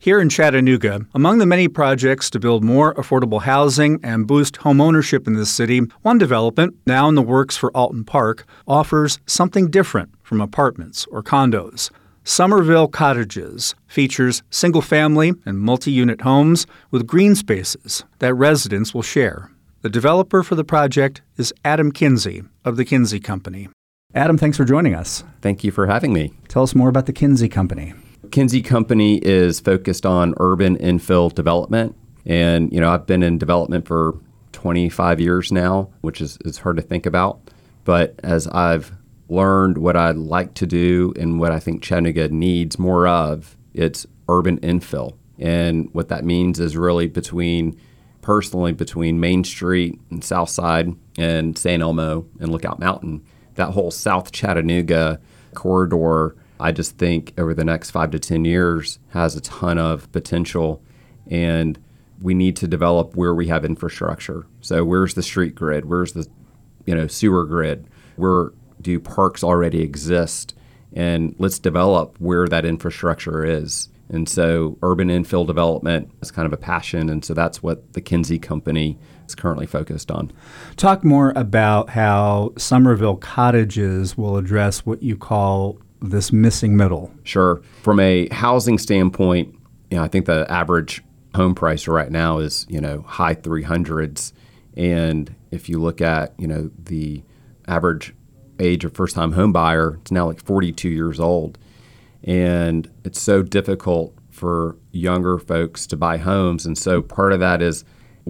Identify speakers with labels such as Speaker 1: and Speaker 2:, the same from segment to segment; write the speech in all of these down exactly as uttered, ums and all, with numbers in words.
Speaker 1: Here in Chattanooga, among the many projects to build more affordable housing and boost homeownership in this city, one development, now in the works for Alton Park, offers something different from apartments or condos. Somerville Cottages features single-family and multi-unit homes with green spaces that residents will share. The developer for the project is Adam Kinsey of the Kinsey Company. Adam, thanks for joining us.
Speaker 2: Thank you for having me.
Speaker 1: Tell us more about the Kinsey Company.
Speaker 2: Kinsey Company is focused on urban infill development. And, you know, I've been in development for twenty-five years now, which is, is hard to think about. But as I've learned what I like to do and what I think Chattanooga needs more of, it's urban infill. And what that means is really between, personally, between Main Street and South Side and San Elmo and Lookout Mountain, that whole South Chattanooga corridor, I just think over the next five to ten years has a ton of potential, and we need to develop where we have infrastructure. So where's the street grid? Where's the, you know, sewer grid? Where do parks already exist? And let's develop where that infrastructure is. And so urban infill development is kind of a passion, and so that's what the Kinsey Company is currently focused on.
Speaker 1: Talk more about how Somerville Cottages will address what you call this missing middle.
Speaker 2: Sure. From a housing standpoint, you know, I think the average home price right now is, you know, high three hundreds. And if you look at, you know, the average age of first-time home buyer, it's now like forty-two years old. And it's so difficult for younger folks to buy homes. And so part of that is,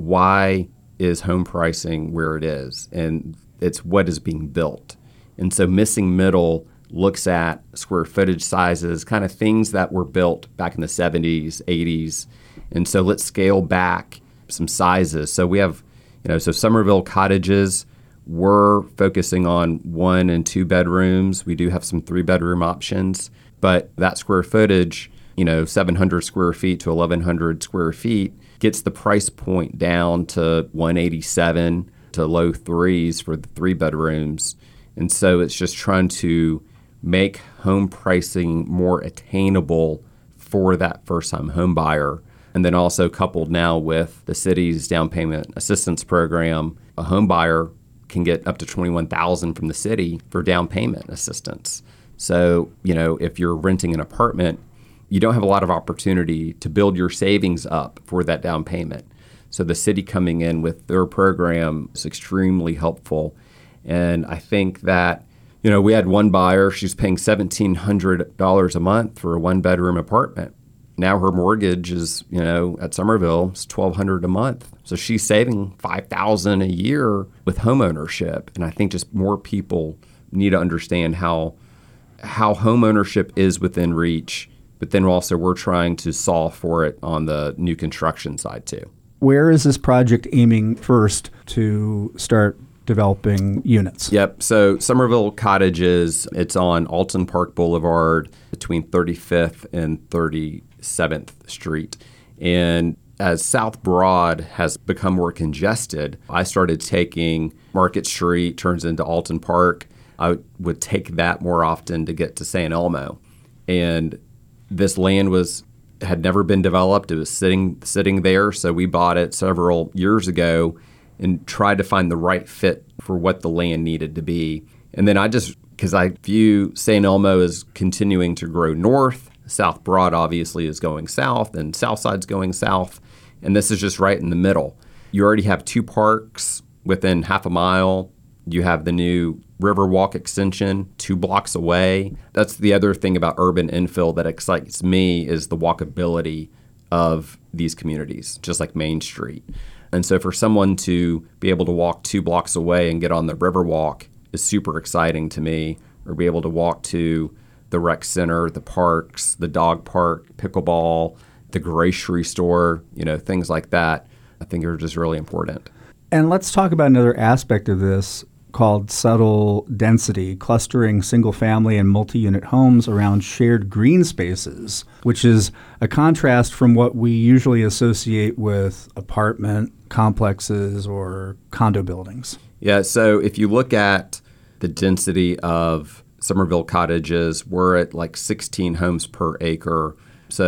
Speaker 2: why is home pricing where it is? And it's what is being built. And so missing middle looks at square footage sizes, kind of things that were built back in the seventies, eighties. And so let's scale back some sizes. So we have, you know, so Somerville Cottages, we're focusing on one and two bedrooms. We do have some three bedroom options, but that square footage, you know, seven hundred square feet to eleven hundred square feet gets the price point down to one eighty-seven to low threes for the three bedrooms. And so it's just trying to make home pricing more attainable for that first-time home buyer. And then also coupled now with the city's down payment assistance program, a home buyer can get up to twenty-one thousand dollars from the city for down payment assistance. So, you know, if you're renting an apartment, you don't have a lot of opportunity to build your savings up for that down payment. So the city coming in with their program is extremely helpful. And I think that, you know, we had one buyer, she's paying seventeen hundred dollars a month for a one-bedroom apartment. Now her mortgage is, you know, at Somerville, it's twelve hundred dollars a month. So she's saving five thousand dollars a year with home ownership. And I think just more people need to understand how how home ownership is within reach, but then also we're trying to solve for it on the new construction side too.
Speaker 1: Where is this project aiming first to start developing units?
Speaker 2: Yep. So Somerville Cottages, it's on Alton Park Boulevard between thirty-fifth and thirty-seventh Street. And as South Broad has become more congested, I started taking Market Street, turns into Alton Park. I would take that more often to get to San Elmo. And this land was had never been developed. It was sitting sitting there. So we bought it several years ago and tried to find the right fit for what the land needed to be. And then I just, because I view San Elmo as continuing to grow north, South Broad obviously is going south, and Southside's going south, and this is just right in the middle. You already have two parks within half a mile. You have the new Riverwalk extension two blocks away. That's the other thing about urban infill that excites me, is the walkability of these communities, just like Main Street. And so for someone to be able to walk two blocks away and get on the Riverwalk is super exciting to me, or be able to walk to the rec center, the parks, the dog park, pickleball, the grocery store, you know, things like that, I think are just really important.
Speaker 1: And let's talk about another aspect of this called subtle density, clustering single-family and multi-unit homes around shared green spaces, which is a contrast from what we usually associate with apartment complexes or condo buildings.
Speaker 2: Yeah, so if you look at the density of Somerville Cottages, we're at like sixteen homes per acre. So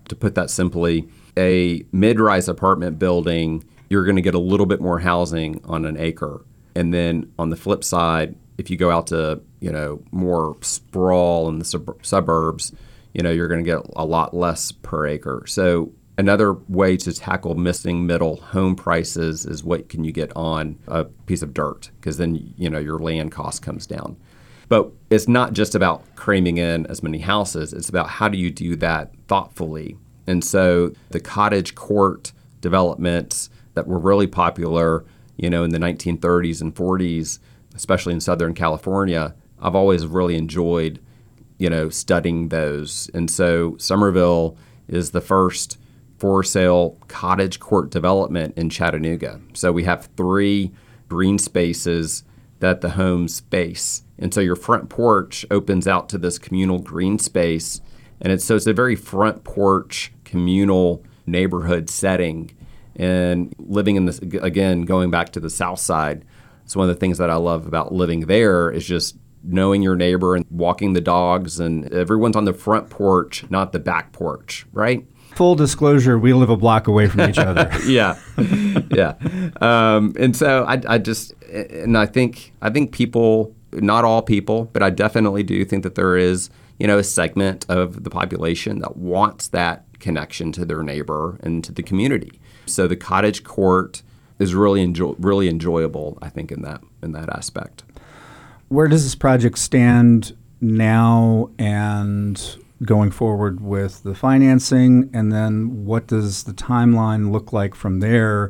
Speaker 2: to put that simply, a mid-rise apartment building, you're going to get a little bit more housing on an acre. And then on the flip side, if you go out to, you know, more sprawl in the sub- suburbs, you know, you're going to get a lot less per acre. So another way to tackle missing middle home prices is what can you get on a piece of dirt, because then, you know, your land cost comes down. But it's not just about cramming in as many houses. It's about how do you do that thoughtfully. And so the cottage court developments that were really popular, you know, in the nineteen thirties and forties, especially in Southern California, I've always really enjoyed, you know, studying those. And so Somerville is the first for sale cottage court development in Chattanooga. So we have three green spaces that the homes face. And so your front porch opens out to this communal green space. And it's so it's a very front porch communal neighborhood setting. And living in this, again, going back to the South Side, it's one of the things that I love about living there is just knowing your neighbor and walking the dogs, and everyone's on the front porch, not the back porch, right?
Speaker 1: Full disclosure, we live a block away from each other.
Speaker 2: yeah, yeah. Um, and so I, I just, and I think, I think people, not all people, but I definitely do think that there is, you know, a segment of the population that wants that connection to their neighbor and to the community. So the cottage court is really enjoy, really enjoyable, I think, in that in that aspect.
Speaker 1: Where does this project stand now and going forward with the financing? And then what does the timeline look like from there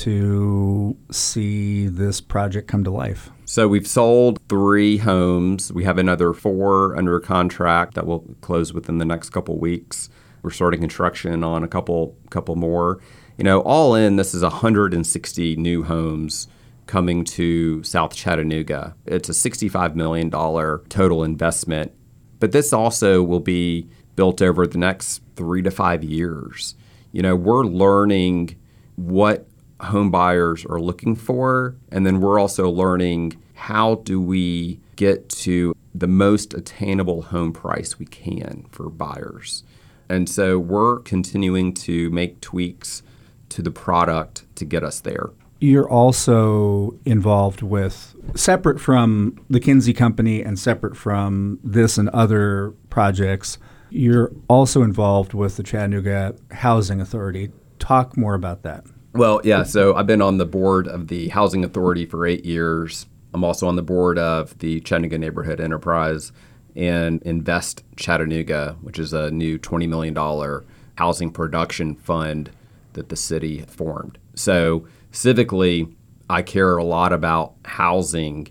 Speaker 1: to see this project come to life?
Speaker 2: So we've sold three homes. We have another four under contract that will close within the next couple weeks. We're starting construction on a couple couple more. You know, all in, this is one hundred sixty new homes coming to South Chattanooga. It's a sixty-five million dollars total investment, but this also will be built over the next three to five years. You know, we're learning what home buyers are looking for, and then we're also learning how do we get to the most attainable home price we can for buyers. And so we're continuing to make tweaks to the product to get us there.
Speaker 1: You're also involved with, separate from the Kinsey Company and separate from this and other projects, you're also involved with the Chattanooga Housing Authority. Talk more about that.
Speaker 2: Well, yeah, so I've been on the board of the Housing Authority for eight years. I'm also on the board of the Chattanooga Neighborhood Enterprise and Invest Chattanooga, which is a new twenty million dollars housing production fund that the city formed. So civically, I care a lot about housing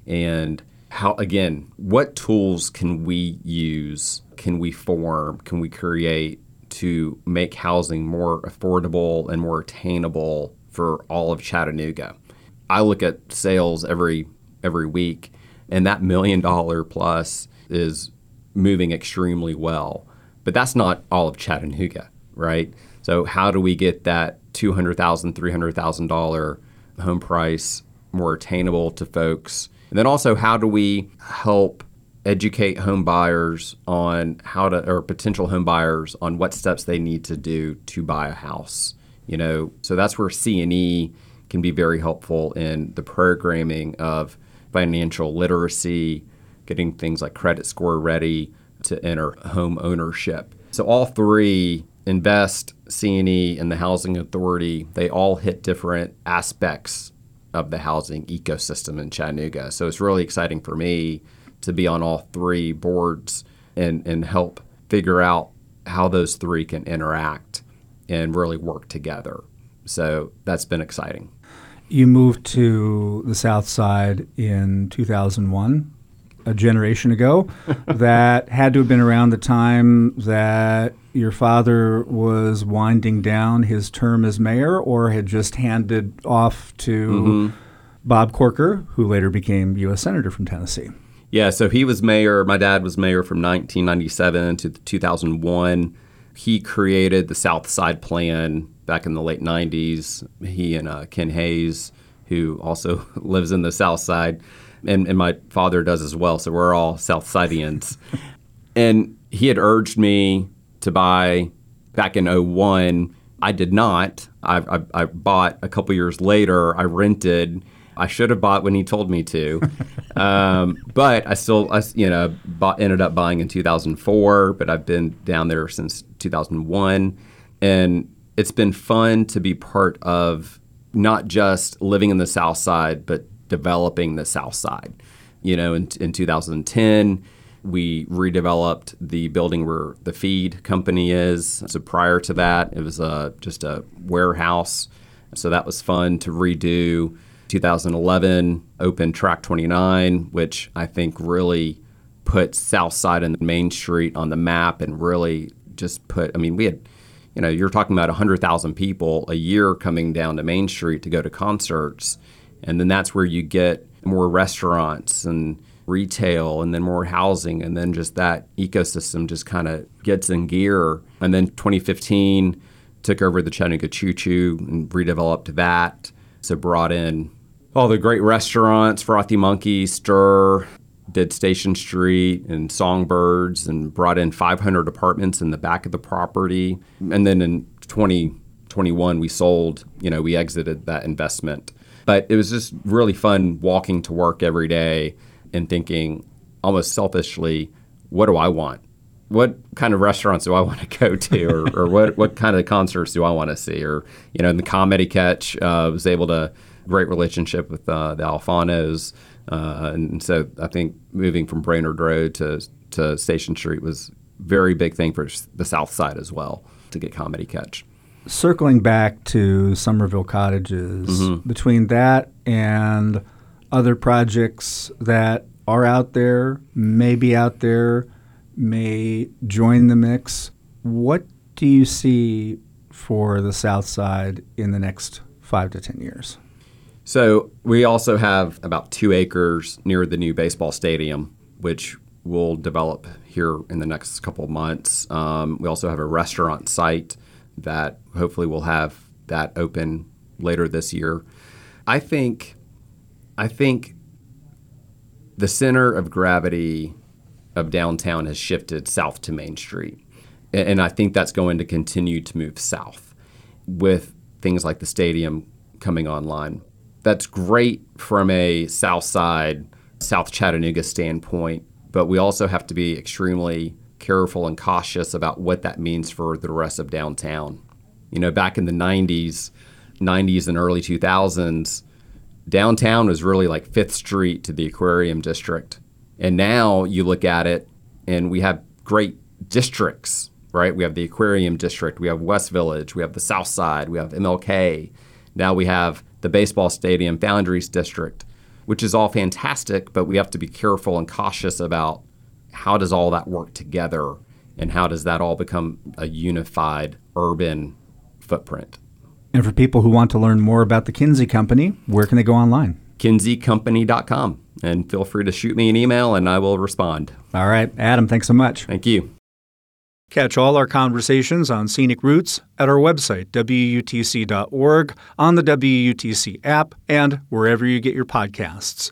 Speaker 2: and how, again, what tools can we use, can we form, can we create to make housing more affordable and more attainable for all of Chattanooga. I look at sales every every week, and that million dollar plus is moving extremely well. But that's not all of Chattanooga, right? So how do we get that two hundred thousand dollars, three hundred thousand dollars home price more attainable to folks? And then also, how do we help educate home buyers on how to, or potential home buyers on what steps they need to do to buy a house? You know, so that's where C and E can be very helpful in the programming of financial literacy, getting things like credit score ready to enter home ownership. So all three, Invest, C and E, and the Housing Authority, they all hit different aspects of the housing ecosystem in Chattanooga. So it's really exciting for me to be on all three boards and, and help figure out how those three can interact and really work together. So that's been exciting.
Speaker 1: You moved to the South Side in two thousand one, a generation ago. That had to have been around the time that your father was winding down his term as mayor, or had just handed off to mm-hmm. Bob Corker, who later became U S Senator from Tennessee.
Speaker 2: Yeah, so he was mayor. My dad was mayor from nineteen ninety-seven to two thousand one. He created the South Side Plan back in the late nineties. He and uh, Ken Hayes, who also lives in the South Side, and, and my father does as well, so we're all South Sidians. And he had urged me to buy Back in oh one, I did not. I, I, I bought a couple years later. I rented. I should have bought when he told me to, um, but I still, I, you know, bought, ended up buying in two thousand four. But I've been down there since two thousand one, and it's been fun to be part of not just living in the South Side, but developing the South Side. You know, in, in two thousand ten, we redeveloped the building where the feed company is. So prior to that, it was a, just a warehouse. So that was fun to redo. two thousand eleven, opened Track twenty-nine, which I think really put South Side and Main Street on the map and really just put, I mean, we had, you know, you're talking about one hundred thousand people a year coming down to Main Street to go to concerts. And then that's where you get more restaurants and retail and then more housing. And then just that ecosystem just kind of gets in gear. And then twenty fifteen, took over the Chattanooga Choo Choo and redeveloped that. So brought in all the great restaurants, Frothy Monkey, Stir, did Station Street and Songbirds, and brought in five hundred apartments in the back of the property. And then in twenty twenty-one, we sold, you know, we exited that investment. But it was just really fun walking to work every day and thinking almost selfishly, what do I want? What kind of restaurants do I want to go to, or, or what, what kind of concerts do I want to see? Or, you know, in the Comedy Catch, uh, was able to, great relationship with uh, the Alfanos. Uh, and so I think moving from Brainerd Road to, to Station Street was a very big thing for the South Side as well, to get Comedy Catch.
Speaker 1: Circling back to Somerville Cottages, mm-hmm. between that and other projects that are out there, may be out there, may join the mix, what do you see for the South Side in the next five to ten years?
Speaker 2: So we also have about two acres near the new baseball stadium, which we'll develop here in the next couple of months. Um, we also have a restaurant site that hopefully we'll have that open later this year. I think, I think the center of gravity of downtown has shifted south to Main Street. And I think that's going to continue to move south with things like the stadium coming online. That's great from a South Side, South Chattanooga standpoint, but we also have to be extremely careful and cautious about what that means for the rest of downtown. You know, back in the nineties, nineties and early two thousands, downtown was really like Fifth Street to the Aquarium District. And now you look at it and we have great districts, right? We have the Aquarium District, we have West Village, we have the South Side, we have M L K. Now we have the baseball stadium, Foundries District, which is all fantastic, but we have to be careful and cautious about how does all that work together and how does that all become a unified urban footprint.
Speaker 1: And for people who want to learn more about the Kinsey Company, where can they go online?
Speaker 2: kinsey company dot com. And feel free to shoot me an email and I will respond.
Speaker 1: All right. Adam, thanks so much.
Speaker 2: Thank you.
Speaker 1: Catch all our conversations on scenic routes at our website, W U T C dot org, on the W U T C app, and wherever you get your podcasts.